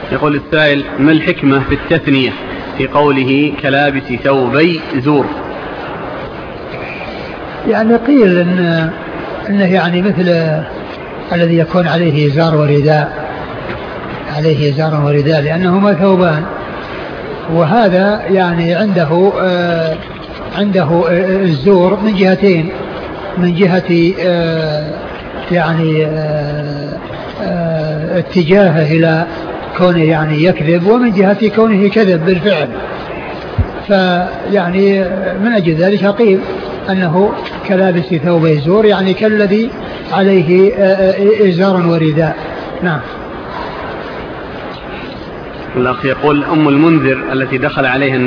يقول السائل: ما الحكمة في التثنية في قوله كلابس ثوبي زور؟ يعني قيل إنه يعني مثل الذي يكون عليه إزار ورداء، عليه إزار ورداء لأنهما ثوبان، وهذا يعني عنده الزور من جهتين، من جهة يعني اتجاهه إلى كونه يعني يكذب، ومن جهة كونه كذب بالفعل. فيعني من أجل ذلك قيل أنه كلابس ثوبي زور، يعني كالذي عليه إزار ورداء. نعم. الأخ يقول: أم المنذر التي دخل عليها